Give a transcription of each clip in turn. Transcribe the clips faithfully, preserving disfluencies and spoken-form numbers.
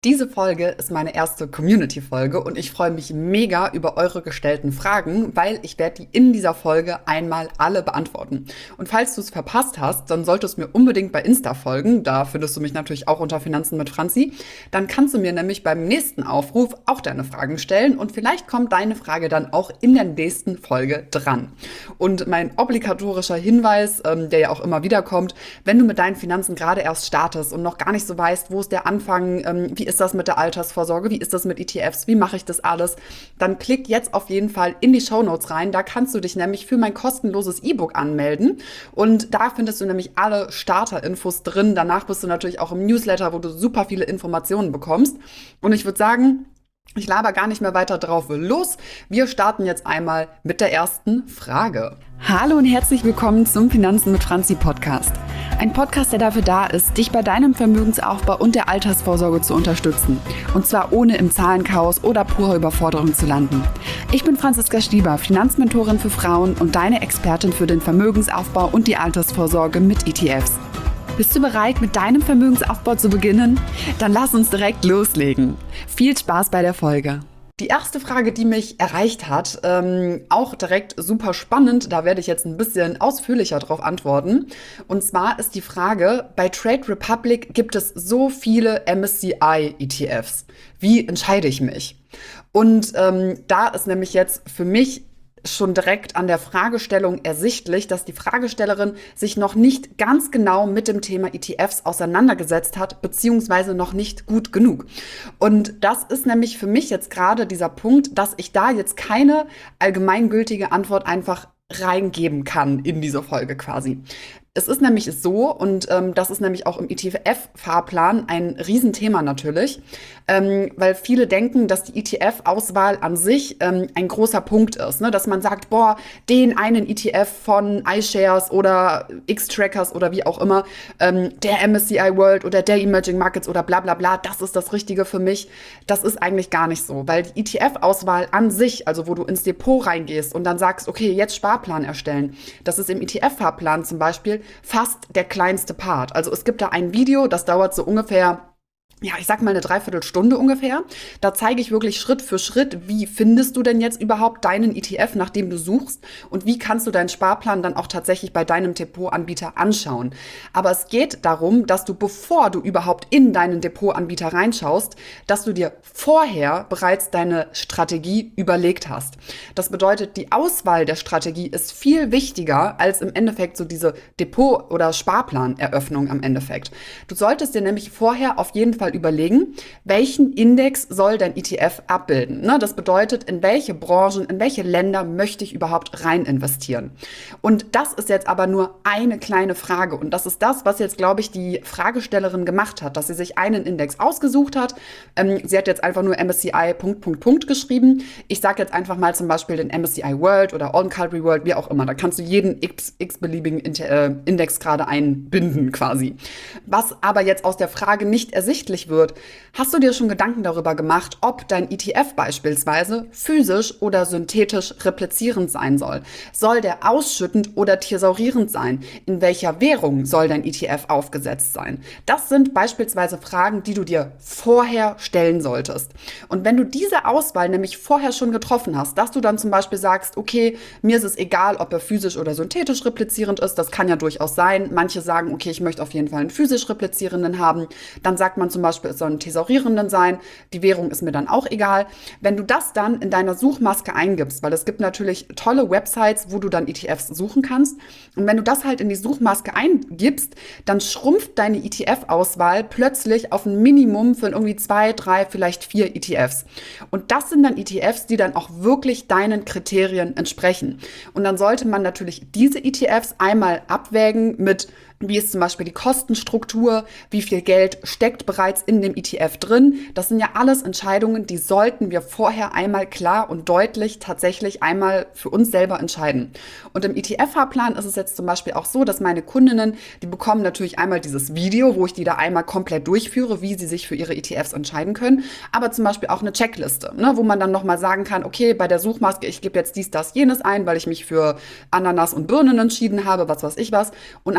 Diese Folge ist meine erste Community-Folge und ich freue mich mega über eure gestellten Fragen, weil ich werde die in dieser Folge einmal alle beantworten. Und falls du es verpasst hast, dann solltest du mir unbedingt bei Insta folgen. Da findest du mich natürlich auch unter Finanzen mit Franzi. Dann kannst du mir nämlich beim nächsten Aufruf auch deine Fragen stellen und vielleicht kommt deine Frage dann auch in der nächsten Folge dran. Und mein obligatorischer Hinweis, ähm, der ja auch immer wieder kommt, wenn du mit deinen Finanzen gerade erst startest und noch gar nicht so weißt, wo ist der Anfang, ähm, wie ist das mit der Altersvorsorge, wie ist das mit E T Fs, wie mache ich das alles, dann klick jetzt auf jeden Fall in die Shownotes rein. Da kannst du dich nämlich für mein kostenloses E-Book anmelden und da findest du nämlich alle Starter-Infos drin. Danach bist du natürlich auch im Newsletter, wo du super viele Informationen bekommst. Und ich würde sagen, ich laber gar nicht mehr weiter drauf los. Wir starten jetzt einmal mit der ersten Frage. Hallo und herzlich willkommen zum Finanzen mit Franzi Podcast. Ein Podcast, der dafür da ist, dich bei deinem Vermögensaufbau und der Altersvorsorge zu unterstützen. Und zwar ohne im Zahlenchaos oder purer Überforderung zu landen. Ich bin Franziska Stieber, Finanzmentorin für Frauen und deine Expertin für den Vermögensaufbau und die Altersvorsorge mit E T Fs. Bist du bereit, mit deinem Vermögensaufbau zu beginnen? Dann lass uns direkt loslegen. Viel Spaß bei der Folge. Die erste Frage, die mich erreicht hat, ähm, auch direkt super spannend, da werde ich jetzt ein bisschen ausführlicher drauf antworten. Und zwar ist die Frage, bei Trade Republic gibt es so viele M S C I-E T Fs. Wie entscheide ich mich? Und ähm, da ist nämlich jetzt für mich schon direkt an der Fragestellung ersichtlich, dass die Fragestellerin sich noch nicht ganz genau mit dem Thema E T Fs auseinandergesetzt hat, beziehungsweise noch nicht gut genug. Und das ist nämlich für mich jetzt gerade dieser Punkt, dass ich da jetzt keine allgemeingültige Antwort einfach reingeben kann in diese Folge quasi. Es ist nämlich so, und ähm, das ist nämlich auch im E T F-Fahrplan ein Riesenthema natürlich, ähm, weil viele denken, dass die E T F-Auswahl an sich ähm, ein großer Punkt ist, ne? Dass man sagt, boah, den einen E T F von iShares oder X-Trackers oder wie auch immer, ähm, der M S C I World oder der Emerging Markets oder bla bla bla, das ist das Richtige für mich. Das ist eigentlich gar nicht so, weil die E T F-Auswahl an sich, also wo du ins Depot reingehst und dann sagst, okay, jetzt Sparplan erstellen, das ist im E T F-Fahrplan zum Beispiel fast der kleinste Part. Also es gibt da ein Video, das dauert so ungefähr, ja, ich sag mal eine Dreiviertelstunde ungefähr. Da zeige ich wirklich Schritt für Schritt, wie findest du denn jetzt überhaupt deinen E T F, nach dem du suchst und wie kannst du deinen Sparplan dann auch tatsächlich bei deinem Depotanbieter anschauen. Aber es geht darum, dass du, bevor du überhaupt in deinen Depotanbieter reinschaust, dass du dir vorher bereits deine Strategie überlegt hast. Das bedeutet, die Auswahl der Strategie ist viel wichtiger als im Endeffekt so diese Depot- oder Sparplaneröffnung am Endeffekt. Du solltest dir nämlich vorher auf jeden Fall überlegen, welchen Index soll dein E T F abbilden. Ne? Das bedeutet, in welche Branchen, in welche Länder möchte ich überhaupt rein investieren. Und das ist jetzt aber nur eine kleine Frage. Und das ist das, was jetzt, glaube ich, die Fragestellerin gemacht hat, dass sie sich einen Index ausgesucht hat. Ähm, sie hat jetzt einfach nur M S C I Punkt, Punkt, Punkt geschrieben. Ich sage jetzt einfach mal zum Beispiel den M S C I World oder On Calgary World, wie auch immer. Da kannst du jeden x, x-beliebigen Index gerade einbinden quasi. Was aber jetzt aus der Frage nicht ersichtlich wird, hast du dir schon Gedanken darüber gemacht, ob dein E T F beispielsweise physisch oder synthetisch replizierend sein soll? Soll der ausschüttend oder thesaurierend sein? In welcher Währung soll dein E T F aufgesetzt sein? Das sind beispielsweise Fragen, die du dir vorher stellen solltest. Und wenn du diese Auswahl nämlich vorher schon getroffen hast, dass du dann zum Beispiel sagst, okay, mir ist es egal, ob er physisch oder synthetisch replizierend ist, das kann ja durchaus sein. Manche sagen, okay, ich möchte auf jeden Fall einen physisch replizierenden haben. Dann sagt man zum Beispiel, es soll ein thesaurierenden sein. Die Währung ist mir dann auch egal. Wenn du das dann in deiner Suchmaske eingibst, weil es gibt natürlich tolle Websites, wo du dann E T Fs suchen kannst. Und wenn du das halt in die Suchmaske eingibst, dann schrumpft deine E T F-Auswahl plötzlich auf ein Minimum von irgendwie zwei, drei, vielleicht vier E T Fs. Und das sind dann E T Fs, die dann auch wirklich deinen Kriterien entsprechen. Und dann sollte man natürlich diese E T Fs einmal abwägen mit, wie ist zum Beispiel die Kostenstruktur, wie viel Geld steckt bereits in dem E T F drin. Das sind ja alles Entscheidungen, die sollten wir vorher einmal klar und deutlich tatsächlich einmal für uns selber entscheiden. Und im E T F-Fahrplan ist es jetzt zum Beispiel auch so, dass meine Kundinnen, die bekommen natürlich einmal dieses Video, wo ich die da einmal komplett durchführe, wie sie sich für ihre E T Fs entscheiden können, aber zum Beispiel auch eine Checkliste, ne, wo man dann nochmal sagen kann, okay, bei der Suchmaske, ich gebe jetzt dies, das, jenes ein, weil ich mich für Ananas und Birnen entschieden habe, was weiß ich was. Und anhand dieser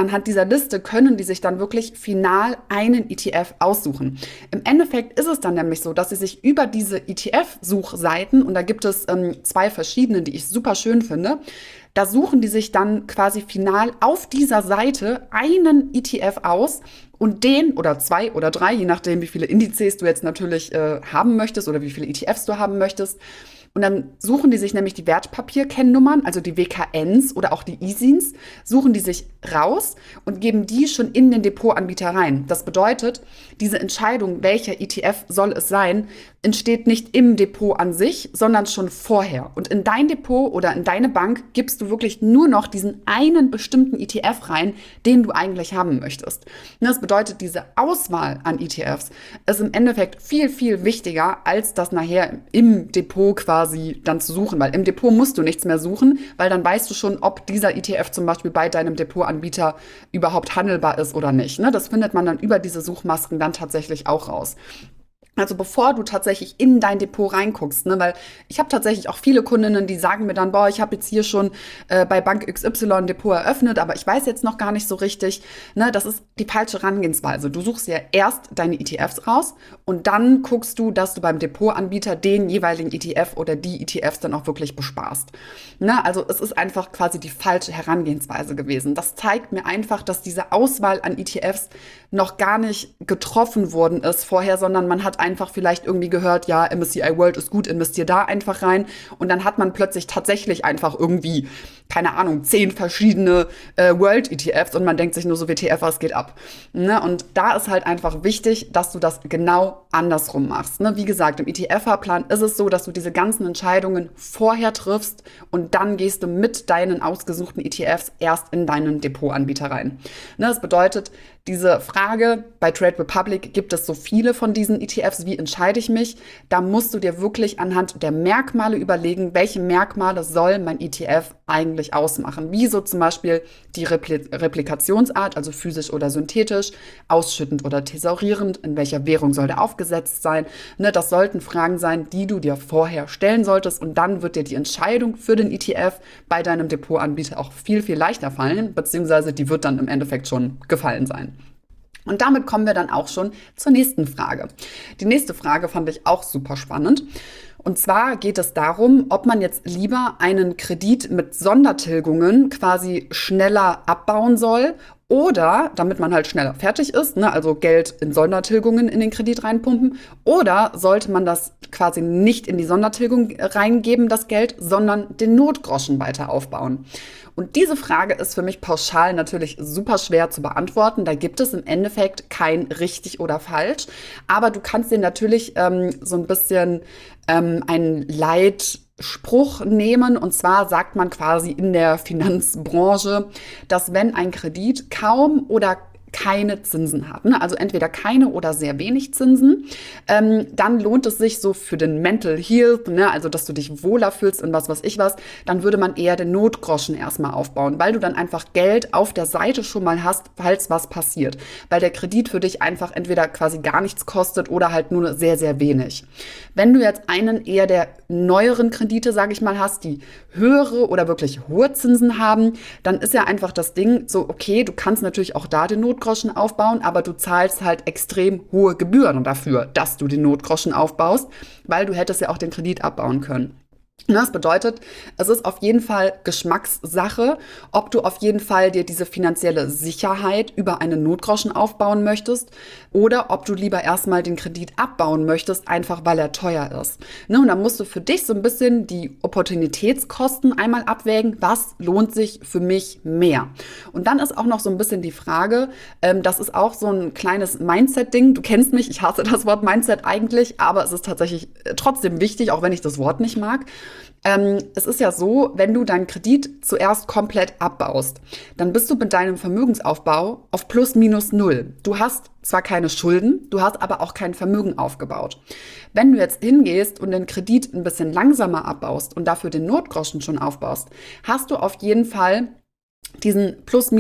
Liste können die sich dann wirklich final einen E T F aussuchen. Im Endeffekt ist es dann nämlich so, dass sie sich über diese E T F-Suchseiten, und da gibt es ähm, zwei verschiedene, die ich super schön finde, da suchen die sich dann quasi final auf dieser Seite einen E T F aus und den oder zwei oder drei, je nachdem, wie viele Indizes du jetzt natürlich äh, haben möchtest oder wie viele E T Fs du haben möchtest. Und dann suchen die sich nämlich die Wertpapierkennnummern, also die W K Ns oder auch die I S I Ns, suchen die sich raus und geben die schon in den Depotanbieter rein. Das bedeutet, diese Entscheidung, welcher E T F soll es sein, entsteht nicht im Depot an sich, sondern schon vorher. Und in dein Depot oder in deine Bank gibst du wirklich nur noch diesen einen bestimmten E T F rein, den du eigentlich haben möchtest. Und das bedeutet, diese Auswahl an E T Fs ist im Endeffekt viel, viel wichtiger, als das nachher im Depot quasi dann zu suchen. Weil im Depot musst du nichts mehr suchen, weil dann weißt du schon, ob dieser E T F zum Beispiel bei deinem Depotanbieter überhaupt handelbar ist oder nicht. Das findet man dann über diese Suchmasken dann tatsächlich auch raus. Also bevor du tatsächlich in dein Depot reinguckst, ne, weil ich habe tatsächlich auch viele Kundinnen, die sagen mir dann, boah, ich habe jetzt hier schon äh, bei Bank X Y ein Depot eröffnet, aber ich weiß jetzt noch gar nicht so richtig. Ne, das ist die falsche Herangehensweise. Du suchst ja erst deine E T Fs raus und dann guckst du, dass du beim Depotanbieter den jeweiligen E T F oder die E T Fs dann auch wirklich besparst. Ne, also es ist einfach quasi die falsche Herangehensweise gewesen. Das zeigt mir einfach, dass diese Auswahl an E T Fs noch gar nicht getroffen worden ist vorher, sondern man hat einfach vielleicht irgendwie gehört, ja, M S C I World ist gut, investier da einfach rein. Und dann hat man plötzlich tatsächlich einfach irgendwie, keine Ahnung, zehn verschiedene äh, World-E T Fs und man denkt sich nur so, W T F, was geht ab? Ne? Und da ist halt einfach wichtig, dass du das genau andersrum machst. Ne? Wie gesagt, im E T F-Fahrplan ist es so, dass du diese ganzen Entscheidungen vorher triffst und dann gehst du mit deinen ausgesuchten E T Fs erst in deinen Depotanbieter rein. Ne? Das bedeutet, diese Frage, bei Trade Republic gibt es so viele von diesen E T Fs, wie entscheide ich mich? Da musst du dir wirklich anhand der Merkmale überlegen, welche Merkmale soll mein E T F eigentlich ausmachen. Wie so zum Beispiel die Repli- Replikationsart, also physisch oder synthetisch, ausschüttend oder thesaurierend, in welcher Währung soll der aufgesetzt sein. Ne, das sollten Fragen sein, die du dir vorher stellen solltest und dann wird dir die Entscheidung für den E T F bei deinem Depotanbieter auch viel, viel leichter fallen, beziehungsweise die wird dann im Endeffekt schon gefallen sein. Und damit kommen wir dann auch schon zur nächsten Frage. Die nächste Frage fand ich auch super spannend. Und zwar geht es darum, ob man jetzt lieber einen Kredit mit Sondertilgungen quasi schneller abbauen soll oder, damit man halt schneller fertig ist, ne, also Geld in Sondertilgungen in den Kredit reinpumpen, oder sollte man das quasi nicht in die Sondertilgung reingeben, das Geld, sondern den Notgroschen weiter aufbauen? Und diese Frage ist für mich pauschal natürlich super schwer zu beantworten. Da gibt es im Endeffekt kein richtig oder falsch. Aber du kannst dir natürlich ähm, so ein bisschen ähm, einen Leitspruch nehmen. Und zwar sagt man quasi in der Finanzbranche, dass wenn ein Kredit kaum oder keine Zinsen hat, ne? Also entweder keine oder sehr wenig Zinsen, ähm, dann lohnt es sich so für den Mental Health, ne? Also dass du dich wohler fühlst in was weiß ich was, dann würde man eher den Notgroschen erstmal aufbauen, weil du dann einfach Geld auf der Seite schon mal hast, falls was passiert, weil der Kredit für dich einfach entweder quasi gar nichts kostet oder halt nur sehr, sehr wenig. Wenn du jetzt einen eher der neueren Kredite, sage ich mal, hast, die höhere oder wirklich hohe Zinsen haben, dann ist ja einfach das Ding so, okay, du kannst natürlich auch da den Notgroschen aufbauen, aber du zahlst halt extrem hohe Gebühren dafür, dass du den Notgroschen aufbaust, weil du hättest ja auch den Kredit abbauen können. Das bedeutet, es ist auf jeden Fall Geschmackssache, ob du auf jeden Fall dir diese finanzielle Sicherheit über einen Notgroschen aufbauen möchtest oder ob du lieber erstmal den Kredit abbauen möchtest, einfach weil er teuer ist. Ne, und dann musst du für dich so ein bisschen die Opportunitätskosten einmal abwägen, was lohnt sich für mich mehr. Und dann ist auch noch so ein bisschen die Frage, ähm, das ist auch so ein kleines Mindset-Ding. Du kennst mich, ich hasse das Wort Mindset eigentlich, aber es ist tatsächlich trotzdem wichtig, auch wenn ich das Wort nicht mag. Ähm, es ist ja so, wenn du deinen Kredit zuerst komplett abbaust, dann bist du mit deinem Vermögensaufbau auf plus minus null. Du hast zwar keine Schulden, du hast aber auch kein Vermögen aufgebaut. Wenn du jetzt hingehst und den Kredit ein bisschen langsamer abbaust und dafür den Notgroschen schon aufbaust, hast du auf jeden Fall diesen plus minus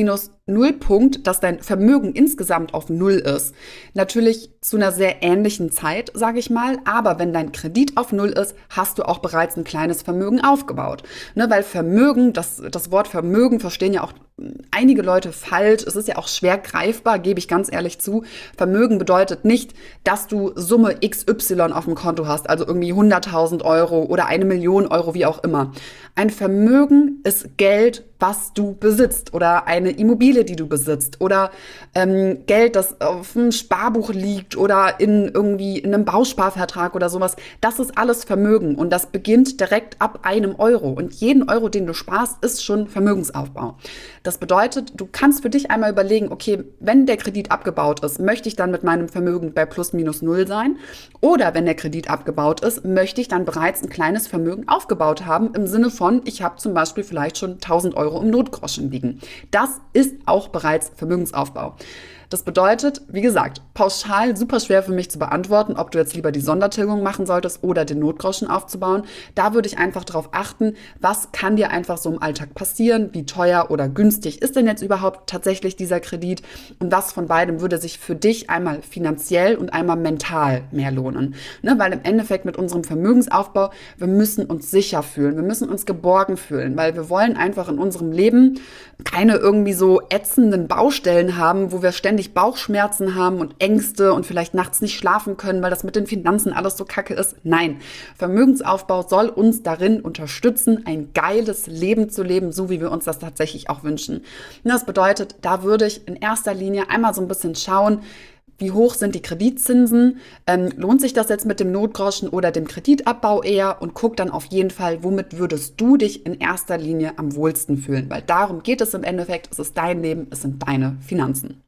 Nullpunkt, dass dein Vermögen insgesamt auf Null ist. Natürlich zu einer sehr ähnlichen Zeit, sage ich mal, aber wenn dein Kredit auf Null ist, hast du auch bereits ein kleines Vermögen aufgebaut. Ne, weil Vermögen, das, das Wort Vermögen verstehen ja auch einige Leute falsch. Es ist ja auch schwer greifbar, gebe ich ganz ehrlich zu. Vermögen bedeutet nicht, dass du Summe X Y auf dem Konto hast, also irgendwie hunderttausend Euro oder eine Million Euro, wie auch immer. Ein Vermögen ist Geld, was du besitzt oder eine Immobilie, die du besitzt oder ähm, Geld, das auf einem Sparbuch liegt oder in irgendwie in einem Bausparvertrag oder sowas. Das ist alles Vermögen und das beginnt direkt ab einem Euro. Und jeden Euro, den du sparst, ist schon Vermögensaufbau. Das bedeutet, du kannst für dich einmal überlegen, okay, wenn der Kredit abgebaut ist, möchte ich dann mit meinem Vermögen bei plus minus null sein? Oder wenn der Kredit abgebaut ist, möchte ich dann bereits ein kleines Vermögen aufgebaut haben, im Sinne von, ich habe zum Beispiel vielleicht schon tausend Euro im Notgroschen liegen. Das ist auch bereits Vermögensaufbau. Das bedeutet, wie gesagt, pauschal super schwer für mich zu beantworten, ob du jetzt lieber die Sondertilgung machen solltest oder den Notgroschen aufzubauen. Da würde ich einfach darauf achten, was kann dir einfach so im Alltag passieren, wie teuer oder günstig ist denn jetzt überhaupt tatsächlich dieser Kredit und was von beidem würde sich für dich einmal finanziell und einmal mental mehr lohnen. Ne, weil im Endeffekt mit unserem Vermögensaufbau, wir müssen uns sicher fühlen, wir müssen uns geborgen fühlen, weil wir wollen einfach in unserem Leben keine irgendwie so ätzenden Baustellen haben, wo wir ständig Bauchschmerzen haben und Ängste und vielleicht nachts nicht schlafen können, weil das mit den Finanzen alles so kacke ist. Nein, Vermögensaufbau soll uns darin unterstützen, ein geiles Leben zu leben, so wie wir uns das tatsächlich auch wünschen. Und das bedeutet, da würde ich in erster Linie einmal so ein bisschen schauen, wie hoch sind die Kreditzinsen? Ähm, lohnt sich das jetzt mit dem Notgroschen oder dem Kreditabbau eher? Und guck dann auf jeden Fall, womit würdest du dich in erster Linie am wohlsten fühlen? Weil darum geht es im Endeffekt. Es ist dein Leben, es sind deine Finanzen.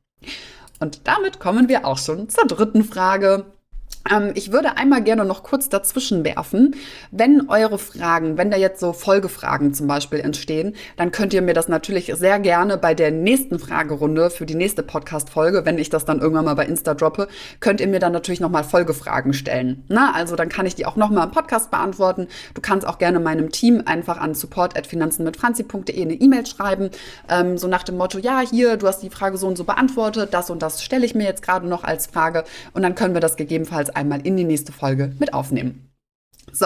Und damit kommen wir auch schon zur dritten Frage. Ähm, ich würde einmal gerne noch kurz dazwischen werfen. Wenn eure Fragen, wenn da jetzt so Folgefragen zum Beispiel entstehen, dann könnt ihr mir das natürlich sehr gerne bei der nächsten Fragerunde für die nächste Podcast-Folge, wenn ich das dann irgendwann mal bei Insta droppe, könnt ihr mir dann natürlich nochmal Folgefragen stellen. Na, also dann kann ich die auch nochmal im Podcast beantworten. Du kannst auch gerne meinem Team einfach an support at finanzen mit franzi punkt de eine E-Mail schreiben, ähm, so nach dem Motto, ja, hier, du hast die Frage so und so beantwortet, das und das stelle ich mir jetzt gerade noch als Frage und dann können wir das gegebenenfalls einmal in die nächste Folge mit aufnehmen. So,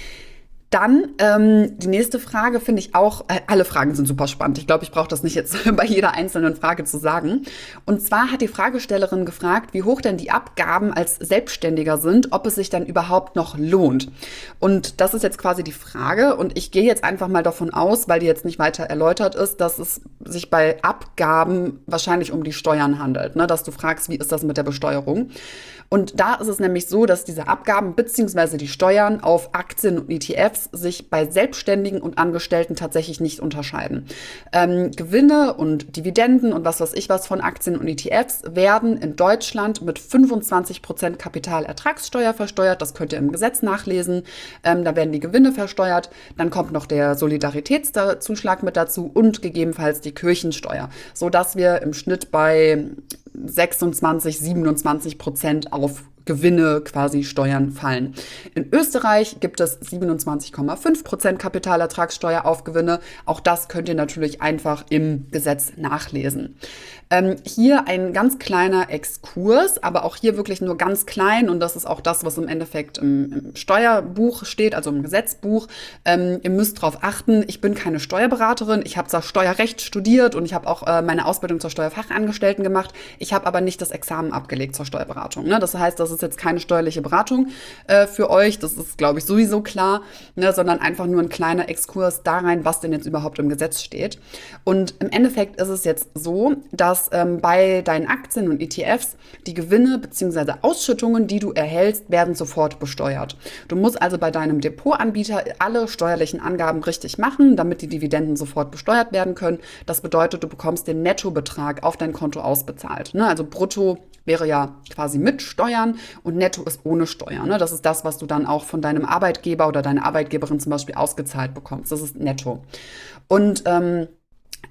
dann ähm, die nächste Frage finde ich auch, äh, alle Fragen sind super spannend. Ich glaube, ich brauche das nicht jetzt bei jeder einzelnen Frage zu sagen. Und zwar hat die Fragestellerin gefragt, wie hoch denn die Abgaben als Selbstständiger sind, ob es sich dann überhaupt noch lohnt. Und das ist jetzt quasi die Frage und ich gehe jetzt einfach mal davon aus, weil die jetzt nicht weiter erläutert ist, dass es sich bei Abgaben wahrscheinlich um die Steuern handelt, ne? Dass du fragst, wie ist das mit der Besteuerung? Und da ist es nämlich so, dass diese Abgaben bzw. die Steuern auf Aktien und E T Fs sich bei Selbstständigen und Angestellten tatsächlich nicht unterscheiden. Ähm, Gewinne und Dividenden und was weiß ich was von Aktien und E T Fs werden in Deutschland mit fünfundzwanzig Prozent Kapitalertragssteuer versteuert. Das könnt ihr im Gesetz nachlesen. Ähm, da werden die Gewinne versteuert. Dann kommt noch der Solidaritätszuschlag mit dazu und gegebenenfalls die Kirchensteuer, sodass wir im Schnitt bei sechsundzwanzig, siebenundzwanzig Prozent auf Gewinne quasi Steuern fallen. In Österreich gibt es siebenundzwanzig Komma fünf Prozent Kapitalertragssteuer auf Gewinne. Auch das könnt ihr natürlich einfach im Gesetz nachlesen. Ähm, hier ein ganz kleiner Exkurs, aber auch hier wirklich nur ganz klein und das ist auch das, was im Endeffekt im, im Steuerbuch steht, also im Gesetzbuch. Ähm, ihr müsst darauf achten, ich bin keine Steuerberaterin, ich habe zwar Steuerrecht studiert und ich habe auch äh, meine Ausbildung zur Steuerfachangestellten gemacht, ich habe aber nicht das Examen abgelegt zur Steuerberatung. Ne? Das heißt, das ist jetzt keine steuerliche Beratung äh, für euch, das ist, glaube ich, sowieso klar, ne? Sondern einfach nur ein kleiner Exkurs da rein, was denn jetzt überhaupt im Gesetz steht. Und im Endeffekt ist es jetzt so, dass ähm, bei deinen Aktien und E T Fs die Gewinne bzw. Ausschüttungen, die du erhältst, werden sofort besteuert. Du musst also bei deinem Depotanbieter alle steuerlichen Angaben richtig machen, damit die Dividenden sofort besteuert werden können. Das bedeutet, du bekommst den Nettobetrag auf dein Konto ausbezahlt. Ne? Also brutto wäre ja quasi mit Steuern und netto ist ohne Steuern. Ne? Das ist das, was du dann auch von deinem Arbeitgeber oder deiner Arbeitgeberin zum Beispiel ausgezahlt bekommst. Das ist netto. Und ähm,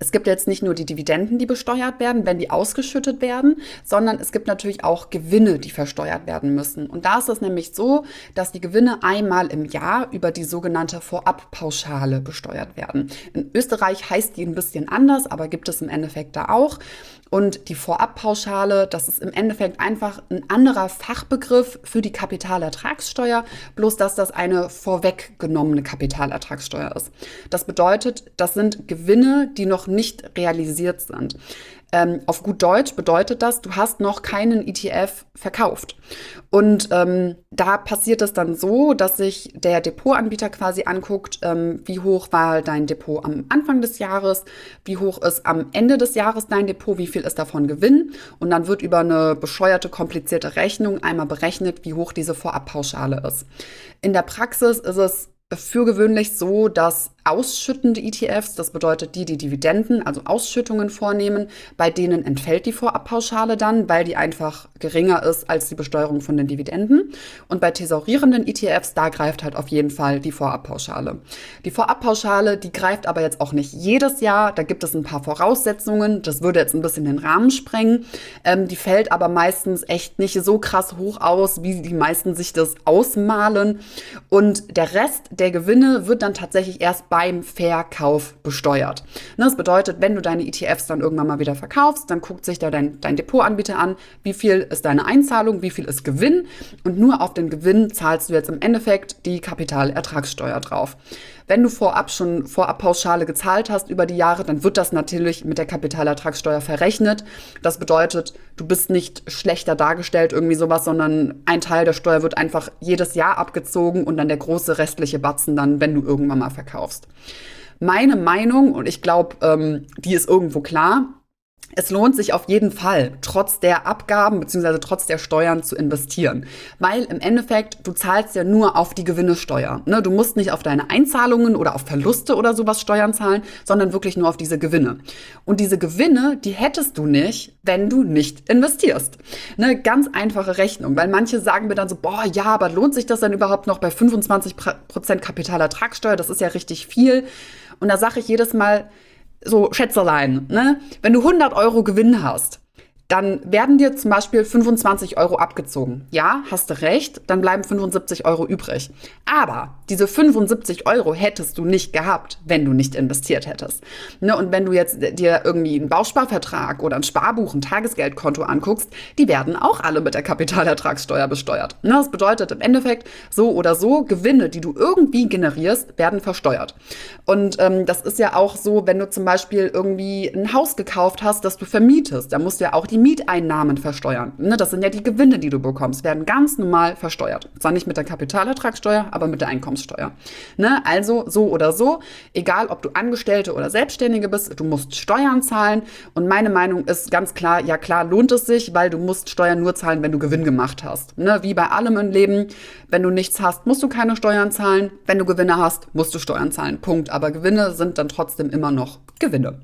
Es gibt jetzt nicht nur die Dividenden, die besteuert werden, wenn die ausgeschüttet werden, sondern es gibt natürlich auch Gewinne, die versteuert werden müssen. Und da ist es nämlich so, dass die Gewinne einmal im Jahr über die sogenannte Vorabpauschale besteuert werden. In Österreich heißt die ein bisschen anders, aber gibt es im Endeffekt da auch. Und die Vorabpauschale, das ist im Endeffekt einfach ein anderer Fachbegriff für die Kapitalertragssteuer, bloß dass das eine vorweggenommene Kapitalertragssteuer ist. Das bedeutet, das sind Gewinne, die noch nicht realisiert sind. Ähm, auf gut Deutsch bedeutet das, du hast noch keinen E T F verkauft. Und ähm, da passiert es dann so, dass sich der Depotanbieter quasi anguckt, ähm, wie hoch war dein Depot am Anfang des Jahres, wie hoch ist am Ende des Jahres dein Depot, wie viel ist davon Gewinn. Und dann wird über eine bescheuerte, komplizierte Rechnung einmal berechnet, wie hoch diese Vorabpauschale ist. In der Praxis ist es für gewöhnlich so, dass ausschüttende E T Fs, das bedeutet die, die Dividenden, also Ausschüttungen vornehmen, bei denen entfällt die Vorabpauschale dann, weil die einfach geringer ist als die Besteuerung von den Dividenden. Und bei thesaurierenden E T Fs, da greift halt auf jeden Fall die Vorabpauschale. Die Vorabpauschale, die greift aber jetzt auch nicht jedes Jahr. Da gibt es ein paar Voraussetzungen. Das würde jetzt ein bisschen den Rahmen sprengen. Ähm, die fällt aber meistens echt nicht so krass hoch aus, wie die meisten sich das ausmalen. Und der Rest der Gewinne wird dann tatsächlich erst beim Verkauf besteuert. Das bedeutet, wenn du deine E T Fs dann irgendwann mal wieder verkaufst, dann guckt sich da dein, dein Depotanbieter an, wie viel ist deine Einzahlung, wie viel ist Gewinn, und nur auf den Gewinn zahlst du jetzt im Endeffekt die Kapitalertragssteuer drauf. Wenn du vorab schon Vorabpauschale gezahlt hast über die Jahre, dann wird das natürlich mit der Kapitalertragssteuer verrechnet. Das bedeutet, du bist nicht schlechter dargestellt, irgendwie sowas, sondern ein Teil der Steuer wird einfach jedes Jahr abgezogen und dann der große restliche Batzen dann, wenn du irgendwann mal verkaufst. Meine Meinung, und ich glaube, ähm, die ist irgendwo klar: Es lohnt sich auf jeden Fall, trotz der Abgaben bzw. trotz der Steuern zu investieren. Weil im Endeffekt, du zahlst ja nur auf die Gewinne-Steuer. Ne? Du musst nicht auf deine Einzahlungen oder auf Verluste oder sowas Steuern zahlen, sondern wirklich nur auf diese Gewinne. Und diese Gewinne, die hättest du nicht, wenn du nicht investierst. Ne? Ganz einfache Rechnung, weil manche sagen mir dann so, boah, ja, aber lohnt sich das denn überhaupt noch bei fünfundzwanzig Prozent Kapitalertragssteuer? Das ist ja richtig viel. Und da sage ich jedes Mal, so Schätzelein, ne? Wenn du hundert Euro Gewinn hast, dann werden dir zum Beispiel fünfundzwanzig Euro abgezogen. Ja, hast du recht, dann bleiben fünfundsiebzig Euro übrig. Aber diese fünfundsiebzig Euro hättest du nicht gehabt, wenn du nicht investiert hättest. Ne? Und wenn du jetzt dir irgendwie einen Bausparvertrag oder ein Sparbuch, ein Tagesgeldkonto anguckst, die werden auch alle mit der Kapitalertragssteuer besteuert. Ne? Das bedeutet im Endeffekt, so oder so, Gewinne, die du irgendwie generierst, werden versteuert. Und ähm, das ist ja auch so, wenn du zum Beispiel irgendwie ein Haus gekauft hast, das du vermietest, da musst du ja auch die Mieteinnahmen versteuern. Ne, das sind ja die Gewinne, die du bekommst, werden ganz normal versteuert. Zwar nicht mit der Kapitalertragssteuer, aber mit der Einkommenssteuer. Ne, also so oder so, egal ob du Angestellte oder Selbstständige bist, du musst Steuern zahlen. Und meine Meinung ist ganz klar, ja klar lohnt es sich, weil du musst Steuern nur zahlen, wenn du Gewinn gemacht hast. Ne, wie bei allem im Leben, wenn du nichts hast, musst du keine Steuern zahlen. Wenn du Gewinne hast, musst du Steuern zahlen. Punkt. Aber Gewinne sind dann trotzdem immer noch Gewinne.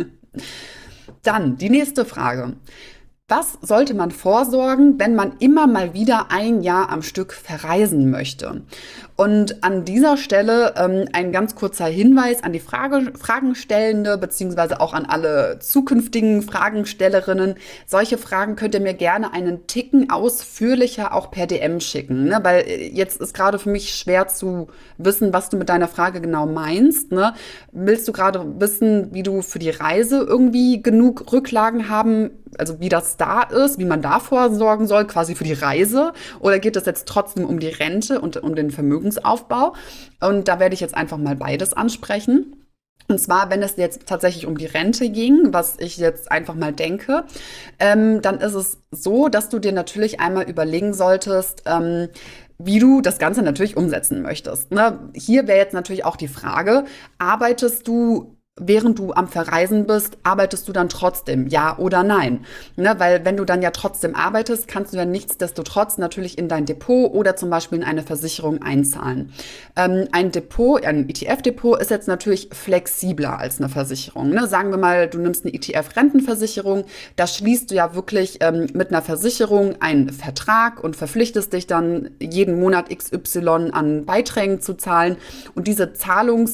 Dann die nächste Frage. Was sollte man vorsorgen, wenn man immer mal wieder ein Jahr am Stück verreisen möchte? Und an dieser Stelle ähm, ein ganz kurzer Hinweis an die Frage, Fragenstellende beziehungsweise auch an alle zukünftigen Fragenstellerinnen. Solche Fragen könnt ihr mir gerne einen Ticken ausführlicher auch per D M schicken, ne? Weil jetzt ist gerade für mich schwer zu wissen, was du mit deiner Frage genau meinst. Ne? Willst du gerade wissen, wie du für die Reise irgendwie genug Rücklagen haben, also wie das da ist, wie man da vorsorgen soll, quasi für die Reise? Oder geht es jetzt trotzdem um die Rente und um den Vermögensaufbau? Und da werde ich jetzt einfach mal beides ansprechen. Und zwar, wenn es jetzt tatsächlich um die Rente ging, was ich jetzt einfach mal denke, ähm, dann ist es so, dass du dir natürlich einmal überlegen solltest, ähm, wie du das Ganze natürlich umsetzen möchtest. Ne? Hier wäre jetzt natürlich auch die Frage, arbeitest du, während du am Verreisen bist, arbeitest du dann trotzdem, ja oder nein? Ne, weil wenn du dann ja trotzdem arbeitest, kannst du ja nichtsdestotrotz natürlich in dein Depot oder zum Beispiel in eine Versicherung einzahlen. Ähm, ein Depot, ein E T F-Depot ist jetzt natürlich flexibler als eine Versicherung. Ne? Sagen wir mal, du nimmst eine E T F-Rentenversicherung, da schließt du ja wirklich ähm, mit einer Versicherung einen Vertrag und verpflichtest dich dann jeden Monat X Y an Beiträgen zu zahlen. Und diese Zahlungs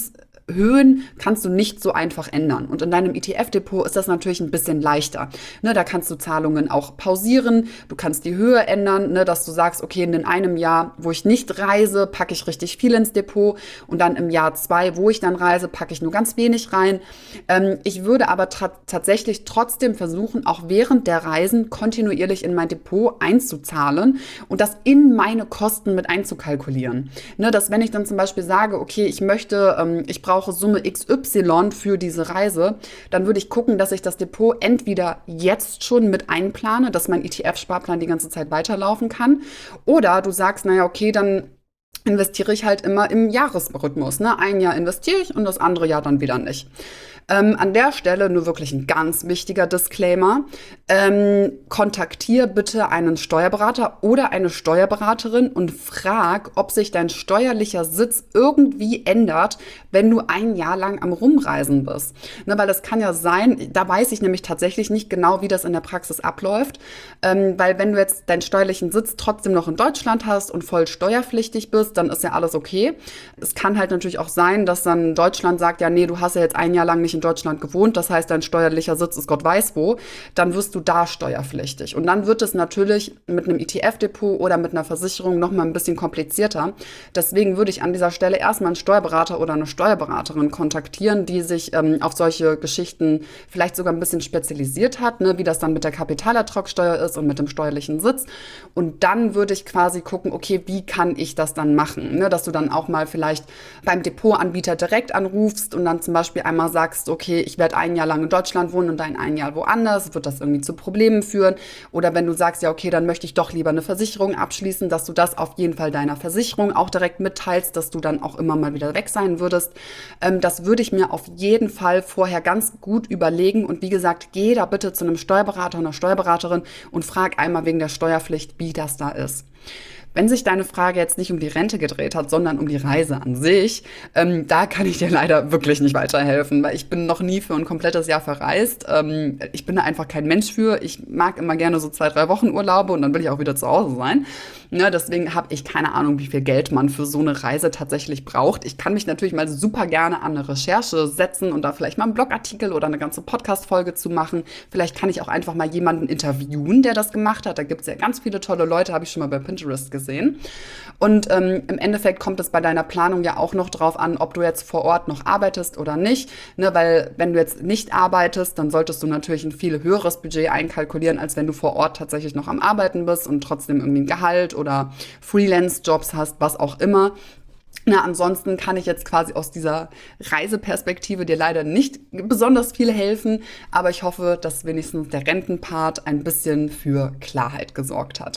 Höhen kannst du nicht so einfach ändern. Und in deinem E T F-Depot ist das natürlich ein bisschen leichter. Ne, da kannst du Zahlungen auch pausieren, du kannst die Höhe ändern, ne, dass du sagst, okay, in einem Jahr, wo ich nicht reise, packe ich richtig viel ins Depot und dann im Jahr zwei, wo ich dann reise, packe ich nur ganz wenig rein. Ähm, ich würde aber tatsächlich trotzdem versuchen, auch während der Reisen kontinuierlich in mein Depot einzuzahlen und das in meine Kosten mit einzukalkulieren. Ne, dass wenn ich dann zum Beispiel sage, okay, ich möchte, ähm, ich brauche Summe X Y für diese Reise, dann würde ich gucken, dass ich das Depot entweder jetzt schon mit einplane, dass mein E T F-Sparplan die ganze Zeit weiterlaufen kann, oder du sagst, naja, okay, dann investiere ich halt immer im Jahresrhythmus. Ne? Ein Jahr investiere ich und das andere Jahr dann wieder nicht. Ähm, an der Stelle nur wirklich ein ganz wichtiger Disclaimer. Ähm, kontaktier bitte einen Steuerberater oder eine Steuerberaterin und frag, ob sich dein steuerlicher Sitz irgendwie ändert, wenn du ein Jahr lang am Rumreisen bist. Ne, weil das kann ja sein, da weiß ich nämlich tatsächlich nicht genau, wie das in der Praxis abläuft. Ähm, weil wenn du jetzt deinen steuerlichen Sitz trotzdem noch in Deutschland hast und voll steuerpflichtig bist, dann ist ja alles okay. Es kann halt natürlich auch sein, dass dann Deutschland sagt, ja nee, du hast ja jetzt ein Jahr lang nicht in Deutschland gewohnt, das heißt, dein steuerlicher Sitz ist Gott weiß wo, dann wirst du da steuerpflichtig. Und dann wird es natürlich mit einem E T F-Depot oder mit einer Versicherung noch mal ein bisschen komplizierter. Deswegen würde ich an dieser Stelle erstmal einen Steuerberater oder eine Steuerberaterin kontaktieren, die sich ähm, auf solche Geschichten vielleicht sogar ein bisschen spezialisiert hat, ne, wie das dann mit der Kapitalertragssteuer ist und mit dem steuerlichen Sitz. Und dann würde ich quasi gucken, okay, wie kann ich das dann machen? Ne, dass du dann auch mal vielleicht beim Depotanbieter direkt anrufst und dann zum Beispiel einmal sagst, okay, ich werde ein Jahr lang in Deutschland wohnen und dann ein Jahr woanders, wird das irgendwie zu Problemen führen? Oder wenn du sagst, ja, okay, dann möchte ich doch lieber eine Versicherung abschließen, dass du das auf jeden Fall deiner Versicherung auch direkt mitteilst, dass du dann auch immer mal wieder weg sein würdest. Ähm, das würde ich mir auf jeden Fall vorher ganz gut überlegen. Und wie gesagt, geh da bitte zu einem Steuerberater oder einer Steuerberaterin und frag einmal wegen der Steuerpflicht, wie das da ist. Wenn sich deine Frage jetzt nicht um die Rente gedreht hat, sondern um die Reise an sich, ähm, da kann ich dir leider wirklich nicht weiterhelfen, weil ich bin noch nie für ein komplettes Jahr verreist. Ähm, ich bin da einfach kein Mensch für. Ich mag immer gerne so zwei, drei Wochen Urlaube und dann will ich auch wieder zu Hause sein. Ne, deswegen habe ich keine Ahnung, wie viel Geld man für so eine Reise tatsächlich braucht. Ich kann mich natürlich mal super gerne an eine Recherche setzen und da vielleicht mal einen Blogartikel oder eine ganze Podcast-Folge zu machen. Vielleicht kann ich auch einfach mal jemanden interviewen, der das gemacht hat. Da gibt es ja ganz viele tolle Leute, habe ich schon mal bei Pinterest gesehen. Sehen. Und ähm, im Endeffekt kommt es bei deiner Planung ja auch noch drauf an, ob du jetzt vor Ort noch arbeitest oder nicht. Ne, weil wenn du jetzt nicht arbeitest, dann solltest du natürlich ein viel höheres Budget einkalkulieren, als wenn du vor Ort tatsächlich noch am Arbeiten bist und trotzdem irgendwie ein Gehalt oder Freelance-Jobs hast, was auch immer. Na, ansonsten kann ich jetzt quasi aus dieser Reiseperspektive dir leider nicht besonders viel helfen, aber ich hoffe, dass wenigstens der Rentenpart ein bisschen für Klarheit gesorgt hat.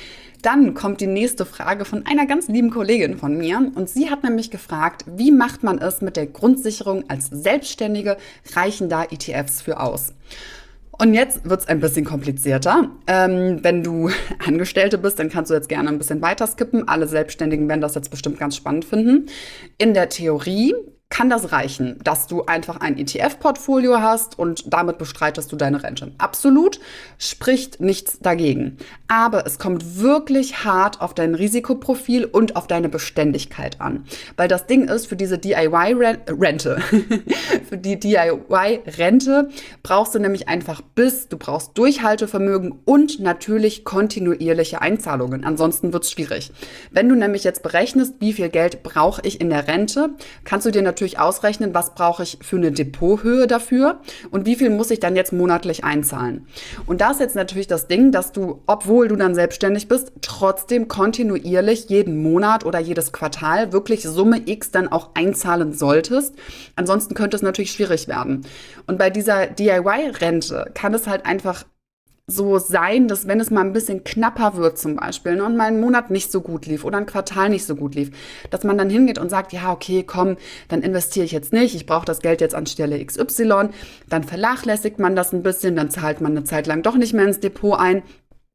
Dann kommt die nächste Frage von einer ganz lieben Kollegin von mir und sie hat nämlich gefragt, wie macht man es mit der Grundsicherung als Selbstständige? Reichen da E T Fs für aus? Und jetzt wird's ein bisschen komplizierter. Ähm, wenn du Angestellte bist, dann kannst du jetzt gerne ein bisschen weiter skippen. Alle Selbstständigen werden das jetzt bestimmt ganz spannend finden. In der Theorie kann das reichen, dass du einfach ein E T F-Portfolio hast und damit bestreitest du deine Rente. Absolut, spricht nichts dagegen. Aber es kommt wirklich hart auf dein Risikoprofil und auf deine Beständigkeit an. Weil das Ding ist, für diese D I Y-Rente, für die D I Y-Rente brauchst du nämlich einfach Biss, du brauchst Durchhaltevermögen und natürlich kontinuierliche Einzahlungen. Ansonsten wird es schwierig. Wenn du nämlich jetzt berechnest, wie viel Geld brauche ich in der Rente, kannst du dir natürlich ausrechnen, was brauche ich für eine Depothöhe dafür und wie viel muss ich dann jetzt monatlich einzahlen. Und da ist jetzt natürlich das Ding, dass du, obwohl du dann selbstständig bist, trotzdem kontinuierlich jeden Monat oder jedes Quartal wirklich Summe X dann auch einzahlen solltest. Ansonsten könnte es natürlich schwierig werden. Und bei dieser D I Y-Rente kann es halt einfach so sein, dass wenn es mal ein bisschen knapper wird zum Beispiel, ne, und mal ein Monat nicht so gut lief oder ein Quartal nicht so gut lief, dass man dann hingeht und sagt, ja, okay, komm, dann investiere ich jetzt nicht, ich brauche das Geld jetzt an Stelle X Y, dann vernachlässigt man das ein bisschen, dann zahlt man eine Zeit lang doch nicht mehr ins Depot ein.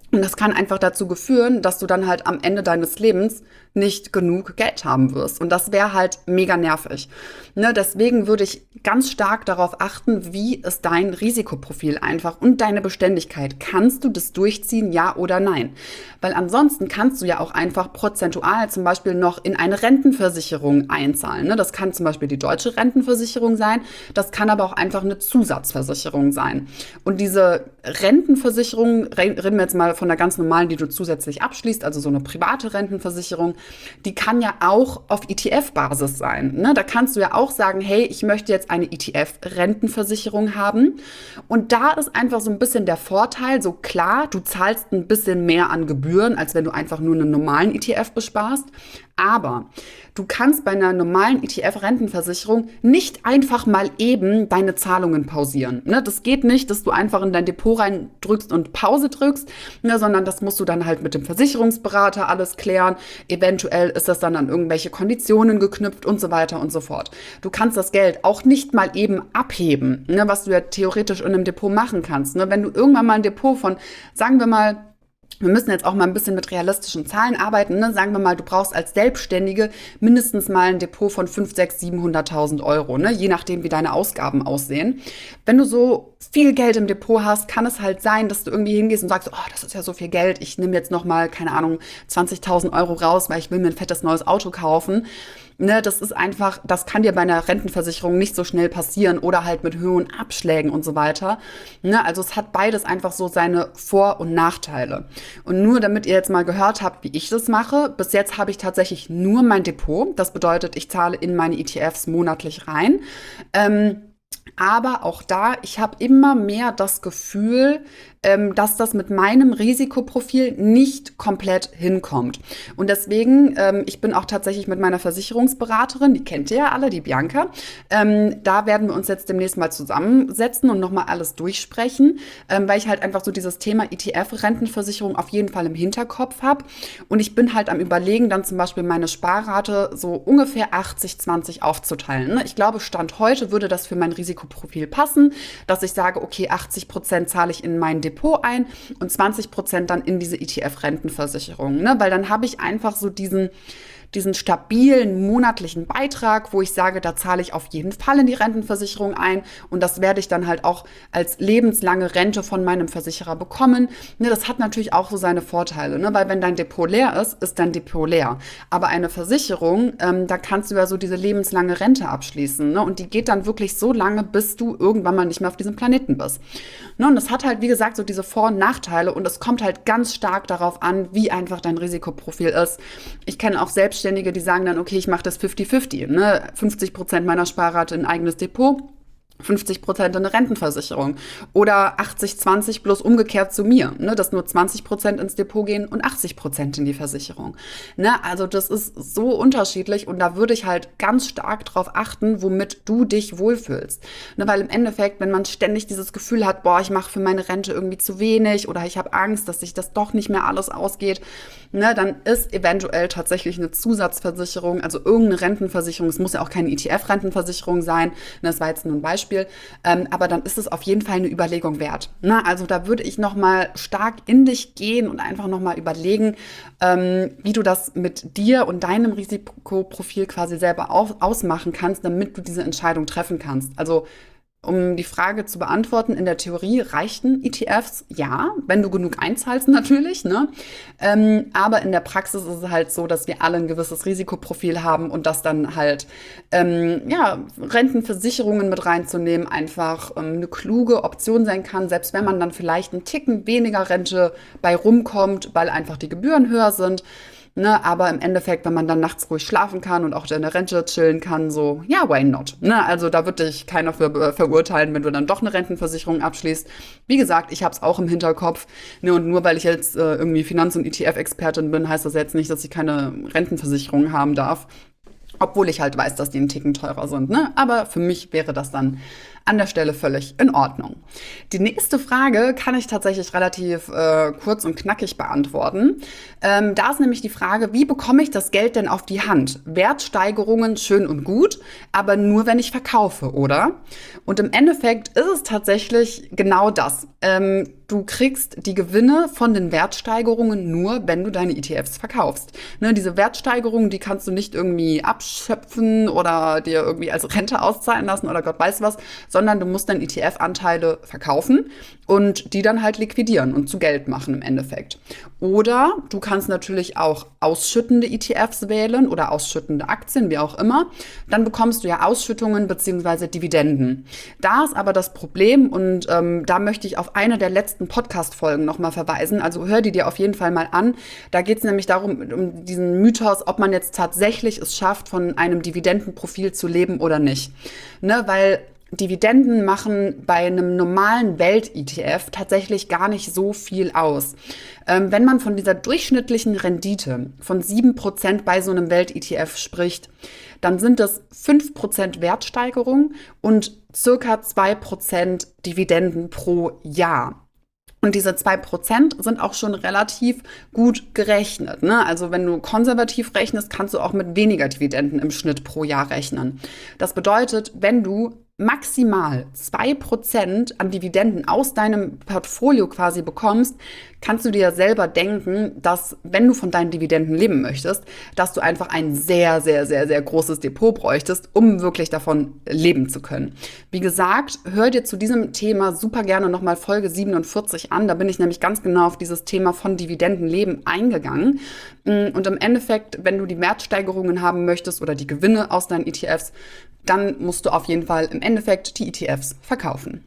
Und das kann einfach dazu führen, dass du dann halt am Ende deines Lebens nicht genug Geld haben wirst. Und das wäre halt mega nervig. Ne, deswegen würde ich ganz stark darauf achten, wie ist dein Risikoprofil einfach und deine Beständigkeit. Kannst du das durchziehen, ja oder nein? Weil ansonsten kannst du ja auch einfach prozentual zum Beispiel noch in eine Rentenversicherung einzahlen. Ne, das kann zum Beispiel die deutsche Rentenversicherung sein. Das kann aber auch einfach eine Zusatzversicherung sein. Und diese Rentenversicherung, reden wir jetzt mal von der ganz normalen, die du zusätzlich abschließt, also so eine private Rentenversicherung, die kann ja auch auf E T F-Basis sein. Ne? Da kannst du ja auch sagen, hey, ich möchte jetzt eine E T F-Rentenversicherung haben. Und da ist einfach so ein bisschen der Vorteil, so klar, du zahlst ein bisschen mehr an Gebühren, als wenn du einfach nur einen normalen E T F besparst. Aber du kannst bei einer normalen E T F-Rentenversicherung nicht einfach mal eben deine Zahlungen pausieren. Ne? Das geht nicht, dass du einfach in dein Depot reindrückst und Pause drückst, ne? Sondern das musst du dann halt mit dem Versicherungsberater alles klären. Eventuell ist das dann an irgendwelche Konditionen geknüpft und so weiter und so fort. Du kannst das Geld auch nicht mal eben abheben, ne? Was du ja theoretisch in einem Depot machen kannst. Ne? Wenn du irgendwann mal ein Depot von, sagen wir mal, wir müssen jetzt auch mal ein bisschen mit realistischen Zahlen arbeiten. Ne? Sagen wir mal, du brauchst als Selbstständige mindestens mal ein Depot von fünfhundert, sechshundert, siebenhunderttausend Euro, ne? Je nachdem, wie deine Ausgaben aussehen. Wenn du so viel Geld im Depot hast, kann es halt sein, dass du irgendwie hingehst und sagst, oh, das ist ja so viel Geld, ich nehme jetzt noch mal, keine Ahnung, zwanzigtausend Euro raus, weil ich will mir ein fettes neues Auto kaufen. Ne, das ist einfach, das kann dir bei einer Rentenversicherung nicht so schnell passieren oder halt mit hohen Abschlägen und so weiter. Ne, also es hat beides einfach so seine Vor- und Nachteile. Und nur damit ihr jetzt mal gehört habt, wie ich das mache, bis jetzt habe ich tatsächlich nur mein Depot. Das bedeutet, ich zahle in meine E T Fs monatlich rein. Ähm, aber auch da, ich habe immer mehr das Gefühl, ähm, dass das mit meinem Risikoprofil nicht komplett hinkommt. Und deswegen, ähm, ich bin auch tatsächlich mit meiner Versicherungsberaterin, die kennt ihr ja alle, die Bianca, ähm, da werden wir uns jetzt demnächst mal zusammensetzen und nochmal alles durchsprechen, ähm, weil ich halt einfach so dieses Thema E T F-Rentenversicherung auf jeden Fall im Hinterkopf habe. Und ich bin halt am Überlegen, dann zum Beispiel meine Sparrate so ungefähr achtzig zwanzig aufzuteilen. Ne? Ich glaube, Stand heute würde das für mein Risikoprofil passen, dass ich sage, okay, achtzig Prozent zahle ich in mein Depot ein und zwanzig Prozent dann in diese E T F-Rentenversicherung. Ne? Weil dann habe ich einfach so diesen, diesen stabilen monatlichen Beitrag, wo ich sage, da zahle ich auf jeden Fall in die Rentenversicherung ein und das werde ich dann halt auch als lebenslange Rente von meinem Versicherer bekommen. Ne, das hat natürlich auch so seine Vorteile, ne? Weil wenn dein Depot leer ist, ist dein Depot leer. Aber eine Versicherung, ähm, da kannst du ja so diese lebenslange Rente abschließen, ne? Und die geht dann wirklich so lange, bis du irgendwann mal nicht mehr auf diesem Planeten bist. Ne? Und das hat halt, wie gesagt, so diese Vor- und Nachteile und es kommt halt ganz stark darauf an, wie einfach dein Risikoprofil ist. Ich kenne auch selbst Selbstständige, die sagen dann, okay, ich mache das fünfzig fünfzig, ne? fünfzig Prozent meiner Sparrate in ein eigenes Depot, fünfzig Prozent in eine Rentenversicherung oder achtzig zwanzig bloß umgekehrt zu mir, ne? Dass nur zwanzig Prozent ins Depot gehen und achtzig Prozent in die Versicherung. Ne? Also das ist so unterschiedlich und da würde ich halt ganz stark drauf achten, womit du dich wohlfühlst. Ne? Weil im Endeffekt, wenn man ständig dieses Gefühl hat, boah, ich mache für meine Rente irgendwie zu wenig oder ich habe Angst, dass sich das doch nicht mehr alles ausgeht, ne? Dann ist eventuell tatsächlich eine Zusatzversicherung, also irgendeine Rentenversicherung, es muss ja auch keine E T F-Rentenversicherung sein, ne? Das war jetzt nur ein Beispiel, Ähm, aber dann ist es auf jeden Fall eine Überlegung wert. Na, also da würde ich noch mal stark in dich gehen und einfach noch mal überlegen, ähm, wie du das mit dir und deinem Risikoprofil quasi selber auf, ausmachen kannst, damit du diese Entscheidung treffen kannst. Also um die Frage zu beantworten, in der Theorie reichten E T Fs, ja, wenn du genug einzahlst natürlich, ne? Ähm, aber in der Praxis ist es halt so, dass wir alle ein gewisses Risikoprofil haben und das dann halt, ähm, ja, Rentenversicherungen mit reinzunehmen, einfach ähm, eine kluge Option sein kann, selbst wenn man dann vielleicht einen Ticken weniger Rente bei rumkommt, weil einfach die Gebühren höher sind. Ne, aber im Endeffekt, wenn man dann nachts ruhig schlafen kann und auch in der Rente chillen kann, so, ja, why not? Ne, also da wird dich keiner für äh, verurteilen, wenn du dann doch eine Rentenversicherung abschließt. Wie gesagt, ich habe es auch im Hinterkopf. Ne, und nur weil ich jetzt äh, irgendwie Finanz- und E T F-Expertin bin, heißt das jetzt nicht, dass ich keine Rentenversicherung haben darf. Obwohl ich halt weiß, dass die einen Ticken teurer sind. Ne? Aber für mich wäre das dann An der Stelle völlig in Ordnung. Die nächste Frage kann ich tatsächlich relativ äh, kurz und knackig beantworten. Ähm, da ist nämlich die Frage, wie bekomme ich das Geld denn auf die Hand? Wertsteigerungen schön und gut, aber nur, wenn ich verkaufe, oder? Und im Endeffekt ist es tatsächlich genau das. Ähm, du kriegst die Gewinne von den Wertsteigerungen nur, wenn du deine E T Fs verkaufst. Ne, diese Wertsteigerungen, die kannst du nicht irgendwie abschöpfen oder dir irgendwie als Rente auszahlen lassen oder Gott weiß was, sondern du musst dann E T F-Anteile verkaufen und die dann halt liquidieren und zu Geld machen im Endeffekt. Oder du kannst natürlich auch ausschüttende E T Fs wählen oder ausschüttende Aktien, wie auch immer. Dann bekommst du ja Ausschüttungen bzw. Dividenden. Da ist aber das Problem und ähm, da möchte ich auf eine der letzten Podcast-Folgen nochmal verweisen. Also hör die dir auf jeden Fall mal an. Da geht es nämlich darum, um diesen Mythos, ob man jetzt tatsächlich es schafft, von einem Dividendenprofil zu leben oder nicht. Ne, weil Dividenden machen bei einem normalen Welt-E T F tatsächlich gar nicht so viel aus. Ähm, wenn man von dieser durchschnittlichen Rendite von sieben Prozent bei so einem Welt-E T F spricht, dann sind das fünf Prozent Wertsteigerung und circa zwei Prozent Dividenden pro Jahr. Und diese zwei Prozent sind auch schon relativ gut gerechnet. Ne? Also wenn du konservativ rechnest, kannst du auch mit weniger Dividenden im Schnitt pro Jahr rechnen. Das bedeutet, wenn du maximal zwei Prozent an Dividenden aus deinem Portfolio quasi bekommst, kannst du dir ja selber denken, dass, wenn du von deinen Dividenden leben möchtest, dass du einfach ein sehr, sehr, sehr, sehr großes Depot bräuchtest, um wirklich davon leben zu können. Wie gesagt, hör dir zu diesem Thema super gerne nochmal Folge siebenundvierzig an. Da bin ich nämlich ganz genau auf dieses Thema von Dividendenleben eingegangen. Und im Endeffekt, wenn du die Wertsteigerungen haben möchtest oder die Gewinne aus deinen E T Fs, dann musst du auf jeden Fall im Endeffekt die E T Fs verkaufen.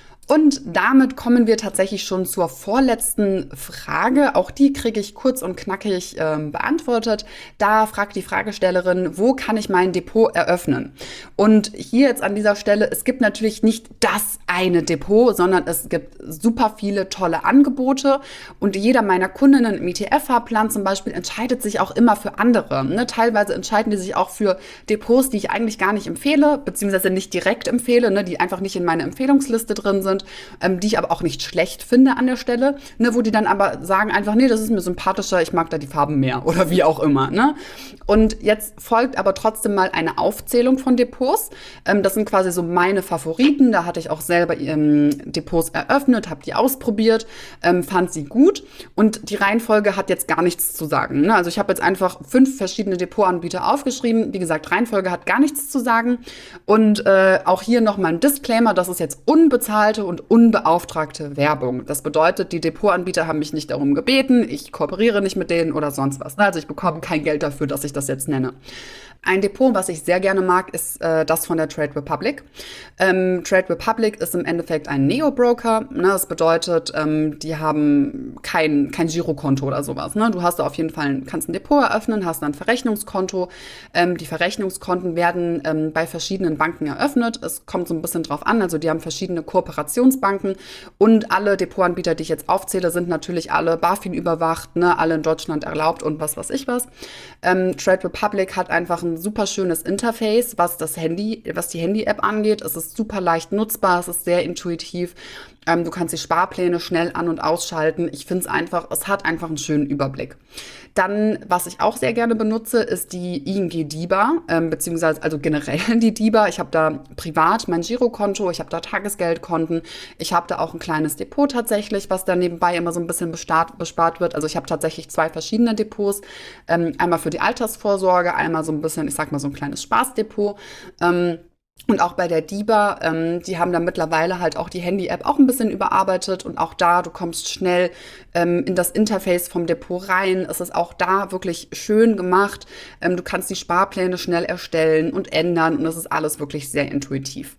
Und damit kommen wir tatsächlich schon zur vorletzten Frage. Auch die kriege ich kurz und knackig ähm, beantwortet. Da fragt die Fragestellerin, wo kann ich mein Depot eröffnen? Und hier jetzt an dieser Stelle, es gibt natürlich nicht das eine Depot, sondern es gibt super viele tolle Angebote. Und jeder meiner Kundinnen im E T F-Fahrplan zum Beispiel entscheidet sich auch immer für andere. Ne? Teilweise entscheiden die sich auch für Depots, die ich eigentlich gar nicht empfehle, beziehungsweise nicht direkt empfehle, ne? Die einfach nicht in meiner Empfehlungsliste drin sind. Ähm, die ich aber auch nicht schlecht finde an der Stelle, ne, wo die dann aber sagen einfach, nee, das ist mir sympathischer, ich mag da die Farben mehr oder wie auch immer. Ne? Und jetzt folgt aber trotzdem mal eine Aufzählung von Depots. Ähm, das sind quasi so meine Favoriten. Da hatte ich auch selber ähm, Depots eröffnet, habe die ausprobiert, ähm, fand sie gut und die Reihenfolge hat jetzt gar nichts zu sagen. Ne? Also ich habe jetzt einfach fünf verschiedene Depotanbieter aufgeschrieben. Wie gesagt, Reihenfolge hat gar nichts zu sagen und äh, auch hier nochmal ein Disclaimer, das ist jetzt unbezahlte und unbeauftragte Werbung. Das bedeutet, die Depotanbieter haben mich nicht darum gebeten, ich kooperiere nicht mit denen oder sonst was. Also ich bekomme kein Geld dafür, dass ich das jetzt nenne. Ein Depot, was ich sehr gerne mag, ist äh, das von der Trade Republic. Ähm, Trade Republic ist im Endeffekt ein Neo-Broker. Ne? Das bedeutet, ähm, die haben kein, kein Girokonto oder sowas. Ne? Du hast da auf jeden Fall ein, kannst ein Depot eröffnen, hast dann ein Verrechnungskonto. Ähm, die Verrechnungskonten werden ähm, bei verschiedenen Banken eröffnet. Es kommt so ein bisschen drauf an. Also die haben verschiedene Kooperationsbanken und alle Depotanbieter, die ich jetzt aufzähle, sind natürlich alle BaFin überwacht, ne? Alle in Deutschland erlaubt und was weiß ich was. Ähm, Trade Republic hat einfach ein super schönes Interface, was das Handy, was die Handy-App angeht. Es ist super leicht nutzbar, es ist sehr intuitiv. Ähm, du kannst die Sparpläne schnell an- und ausschalten. Ich finde es einfach, es hat einfach einen schönen Überblick. Dann, was ich auch sehr gerne benutze, ist die I N G DIBA, ähm, beziehungsweise also generell die DIBA. Ich habe da privat mein Girokonto, ich habe da Tagesgeldkonten, ich habe da auch ein kleines Depot tatsächlich, was da nebenbei immer so ein bisschen bespart, bespart wird. Also ich habe tatsächlich zwei verschiedene Depots, ähm, einmal für die Altersvorsorge, einmal so ein bisschen, ich sag mal so ein kleines Spaßdepot. Ähm, Und auch bei der DIBA, ähm, die haben da mittlerweile halt auch die Handy-App auch ein bisschen überarbeitet und auch da, du kommst schnell ähm, in das Interface vom Depot rein. Es ist auch da wirklich schön gemacht. Ähm, du kannst die Sparpläne schnell erstellen und ändern und es ist alles wirklich sehr intuitiv.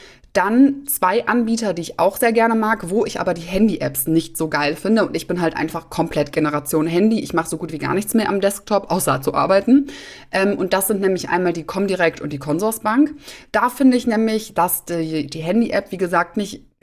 Dann zwei Anbieter, die ich auch sehr gerne mag, wo ich aber die Handy-Apps nicht so geil finde. Und ich bin halt einfach komplett Generation Handy. Ich mache so gut wie gar nichts mehr am Desktop, außer zu arbeiten. Ähm, und das sind nämlich einmal die Comdirect und die Consorsbank. Da finde ich nämlich, dass die, die Handy-App, wie gesagt, nicht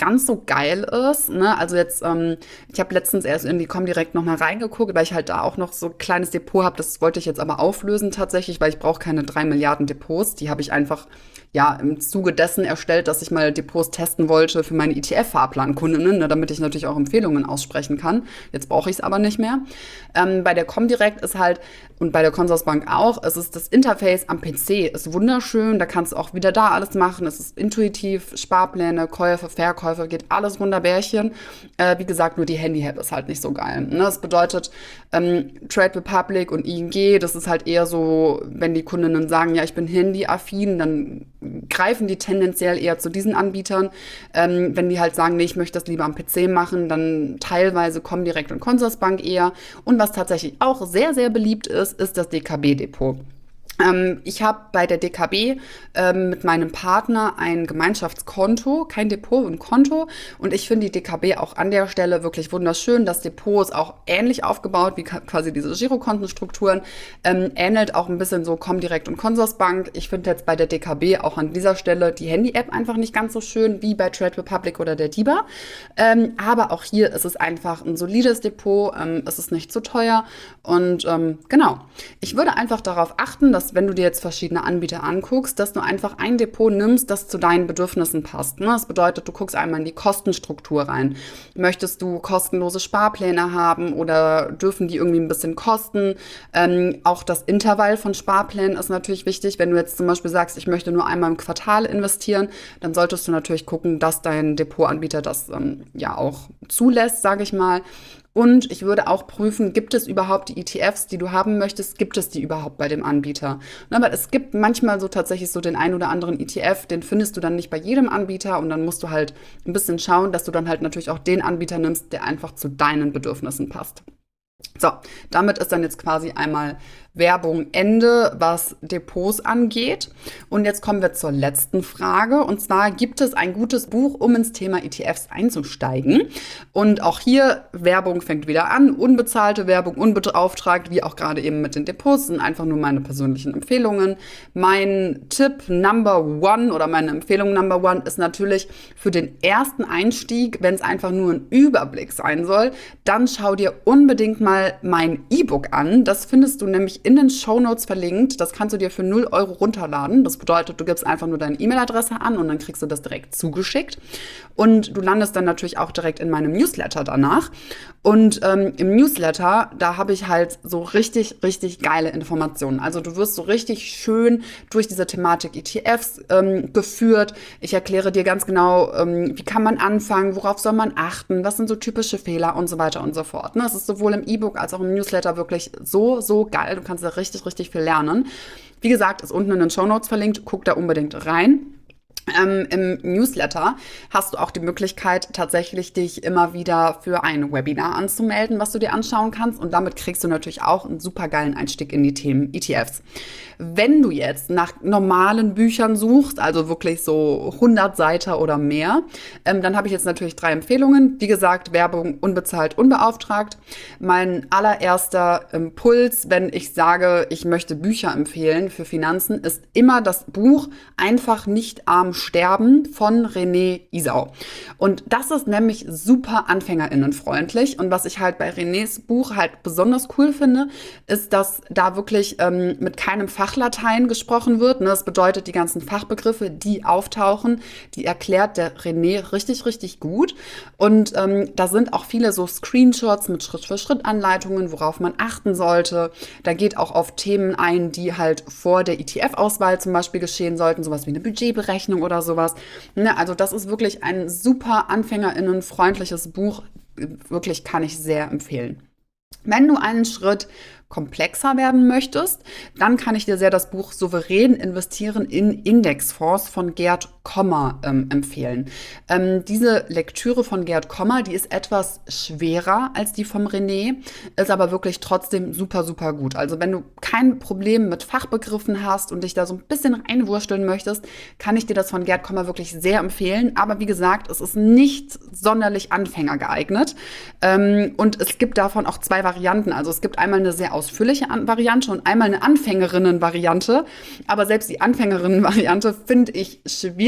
ganz so geil ist. Ne? Also jetzt, ähm, ich habe letztens erst in die Comdirect noch mal reingeguckt, weil ich halt da auch noch so ein kleines Depot habe. Das wollte ich jetzt aber auflösen tatsächlich, weil ich brauche keine drei Milliarden Depots. Die habe ich einfach ja im Zuge dessen erstellt, dass ich mal Depots testen wollte für meine E T F-Fahrplankundinnen, ne, damit ich natürlich auch Empfehlungen aussprechen kann. Jetzt brauche ich es aber nicht mehr. Ähm, bei der Comdirect ist halt, und bei der Consorsbank auch, es ist das Interface am P C ist wunderschön, da kannst du auch wieder da alles machen, es ist intuitiv, Sparpläne, Käufe, Verkäufe, geht alles wunderbärchen. Äh, wie gesagt, nur die Handy-App ist halt nicht so geil. Ne? Das bedeutet, ähm, Trade Republic und I N G, das ist halt eher so, wenn die Kundinnen sagen, ja, ich bin Handy-affin, dann greifen die tendenziell eher zu diesen Anbietern. Ähm, wenn die halt sagen, nee, ich möchte das lieber am P C machen, dann teilweise Comdirect und Consorsbank eher. Und was tatsächlich auch sehr, sehr beliebt ist, ist das D K B-Depot. Ähm, ich habe bei der D K B ähm, mit meinem Partner ein Gemeinschaftskonto, kein Depot, ein Konto. Und ich finde die D K B auch an der Stelle wirklich wunderschön. Das Depot ist auch ähnlich aufgebaut wie quasi diese Girokontenstrukturen. Ähm, ähnelt auch ein bisschen so Comdirect und Consorsbank. Ich finde jetzt bei der D K B auch an dieser Stelle die Handy-App einfach nicht ganz so schön wie bei Trade Republic oder der D I B A. Ähm, aber auch hier ist es einfach ein solides Depot. Ähm, es ist nicht zu teuer. Und ähm, genau, ich würde einfach darauf achten, dass wenn du dir jetzt verschiedene Anbieter anguckst, dass du einfach ein Depot nimmst, das zu deinen Bedürfnissen passt. Ne? Das bedeutet, du guckst einmal in die Kostenstruktur rein. Möchtest du kostenlose Sparpläne haben oder dürfen die irgendwie ein bisschen kosten? Ähm, auch das Intervall von Sparplänen ist natürlich wichtig. Wenn du jetzt zum Beispiel sagst, ich möchte nur einmal im Quartal investieren, dann solltest du natürlich gucken, dass dein Depotanbieter das ähm, ja auch zulässt, sage ich mal. Und ich würde auch prüfen, gibt es überhaupt die E T Fs, die du haben möchtest, gibt es die überhaupt bei dem Anbieter? Aber es gibt manchmal so tatsächlich so den ein oder anderen E T F, den findest du dann nicht bei jedem Anbieter und dann musst du halt ein bisschen schauen, dass du dann halt natürlich auch den Anbieter nimmst, der einfach zu deinen Bedürfnissen passt. So, damit ist dann jetzt quasi einmal Werbung Ende, was Depots angeht. Und jetzt kommen wir zur letzten Frage. Und zwar, gibt es ein gutes Buch, um ins Thema E T Fs einzusteigen? Und auch hier, Werbung fängt wieder an. Unbezahlte Werbung, unbeauftragt, wie auch gerade eben mit den Depots, sind einfach nur meine persönlichen Empfehlungen. Mein Tipp Number One oder meine Empfehlung Number One ist natürlich für den ersten Einstieg, wenn es einfach nur ein Überblick sein soll, dann schau dir unbedingt mal mein E-Book an. Das findest du nämlich in den Shownotes verlinkt. Das kannst du dir für null Euro runterladen. Das bedeutet, du gibst einfach nur deine E-Mail-Adresse an und dann kriegst du das direkt zugeschickt. Und du landest dann natürlich auch direkt in meinem Newsletter danach. Und ähm, im Newsletter, da habe ich halt so richtig, richtig geile Informationen. Also du wirst so richtig schön durch diese Thematik E T Fs ähm, geführt. Ich erkläre dir ganz genau, ähm, wie kann man anfangen, worauf soll man achten, was sind so typische Fehler und so weiter und so fort. Ne? Das ist sowohl im E-Book als auch im Newsletter wirklich so, so geil. Du kannst da richtig, richtig viel lernen. Wie gesagt, ist unten in den Shownotes verlinkt. Guck da unbedingt rein. Ähm, Im Newsletter hast du auch die Möglichkeit, tatsächlich dich immer wieder für ein Webinar anzumelden, was du dir anschauen kannst. Und damit kriegst du natürlich auch einen super geilen Einstieg in die Themen E T Fs. Wenn du jetzt nach normalen Büchern suchst, also wirklich so hundert Seiten oder mehr, ähm, dann habe ich jetzt natürlich drei Empfehlungen. Wie gesagt, Werbung unbezahlt, unbeauftragt. Mein allererster Impuls, wenn ich sage, ich möchte Bücher empfehlen für Finanzen, ist immer das Buch Einfach nicht arm sterben von René Isau. Und das ist nämlich super anfängerinnenfreundlich. Und was ich halt bei Renés Buch halt besonders cool finde, ist, dass da wirklich ähm, mit keinem Fachlatein gesprochen wird. Ne? Das bedeutet, die ganzen Fachbegriffe, die auftauchen, die erklärt der René richtig, richtig gut. Und ähm, da sind auch viele so Screenshots mit Schritt-für-Schritt-Anleitungen, worauf man achten sollte. Da geht auch auf Themen ein, die halt vor der E T F-Auswahl zum Beispiel geschehen sollten, sowas wie eine Budgetberechnung oder sowas. Ne, also das ist wirklich ein super anfängerinnenfreundliches Buch. Wirklich kann ich sehr empfehlen. Wenn du einen Schritt komplexer werden möchtest, dann kann ich dir sehr das Buch Souverän investieren in Indexfonds von Gerd Kommer ähm, empfehlen. Ähm, diese Lektüre von Gerd Kommer, die ist etwas schwerer als die vom René, ist aber wirklich trotzdem super, super gut. Also wenn du kein Problem mit Fachbegriffen hast und dich da so ein bisschen reinwursteln möchtest, kann ich dir das von Gerd Kommer wirklich sehr empfehlen. Aber wie gesagt, es ist nicht sonderlich anfängergeeignet. Ähm, und es gibt davon auch zwei Varianten. Also es gibt einmal eine sehr ausführliche Variante und einmal eine Anfängerinnen-Variante. Aber selbst die Anfängerinnen-Variante finde ich schwierig,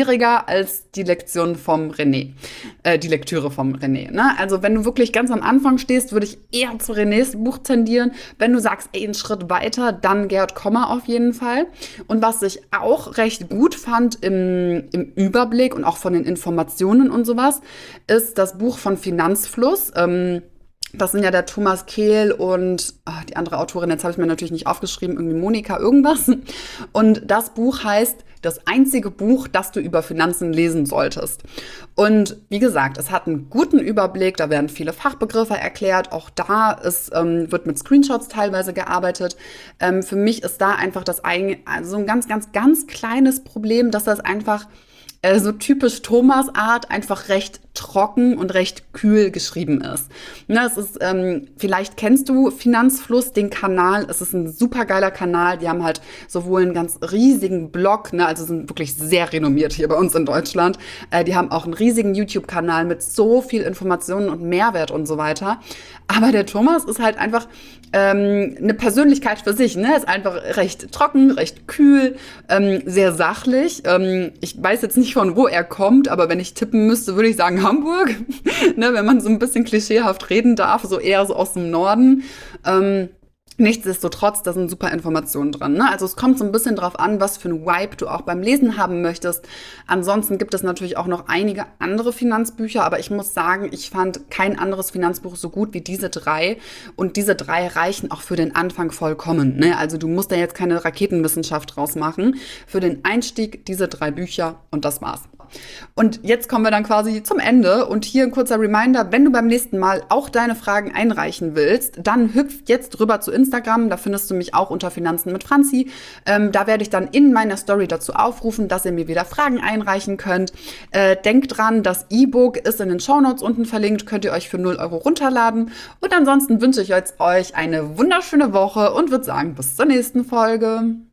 schwieriger als die Lektion vom René, äh, die Lektüre vom René. Ne? Also wenn du wirklich ganz am Anfang stehst, würde ich eher zu Renés Buch tendieren. Wenn du sagst, ey, einen Schritt weiter, dann Gerd Kommer auf jeden Fall. Und was ich auch recht gut fand im, im Überblick und auch von den Informationen und sowas, ist das Buch von Finanzfluss. Ähm, Das sind ja der Thomas Kehl und ach, die andere Autorin, jetzt habe ich mir natürlich nicht aufgeschrieben, irgendwie Monika irgendwas. Und das Buch heißt Das einzige Buch, das du über Finanzen lesen solltest. Und wie gesagt, es hat einen guten Überblick, da werden viele Fachbegriffe erklärt. Auch da ist, ähm, wird mit Screenshots teilweise gearbeitet. Ähm, für mich ist da einfach das ein, also ein ganz, ganz, ganz kleines Problem, dass das einfach äh, so typisch Thomas-Art einfach recht trocken und recht kühl geschrieben ist. Ne, es ist, ähm, vielleicht kennst du Finanzfluss, den Kanal. Es ist ein super geiler Kanal. Die haben halt sowohl einen ganz riesigen Blog, ne, also sind wirklich sehr renommiert hier bei uns in Deutschland. Äh, die haben auch einen riesigen YouTube-Kanal mit so viel Informationen und Mehrwert und so weiter. Aber der Thomas ist halt einfach ähm, eine Persönlichkeit für sich. Ne? Ist einfach recht trocken, recht kühl, ähm, sehr sachlich. Ähm, ich weiß jetzt nicht, von wo er kommt, aber wenn ich tippen müsste, würde ich sagen Hamburg, ne, wenn man so ein bisschen klischeehaft reden darf, so eher so aus dem Norden. Ähm, nichtsdestotrotz, da sind super Informationen dran. Ne? Also es kommt so ein bisschen drauf an, was für ein Vibe du auch beim Lesen haben möchtest. Ansonsten gibt es natürlich auch noch einige andere Finanzbücher, aber ich muss sagen, ich fand kein anderes Finanzbuch so gut wie diese drei. Und diese drei reichen auch für den Anfang vollkommen. Ne? Also du musst da jetzt keine Raketenwissenschaft draus machen. Für den Einstieg diese drei Bücher und das war's. Und jetzt kommen wir dann quasi zum Ende und hier ein kurzer Reminder, wenn du beim nächsten Mal auch deine Fragen einreichen willst, dann hüpf jetzt rüber zu Instagram, da findest du mich auch unter Finanzen mit Franzi. Ähm, da werde ich dann in meiner Story dazu aufrufen, dass ihr mir wieder Fragen einreichen könnt. Äh, denkt dran, das E-Book ist in den Shownotes unten verlinkt, könnt ihr euch für null Euro runterladen. Und ansonsten wünsche ich jetzt euch eine wunderschöne Woche und würde sagen, bis zur nächsten Folge.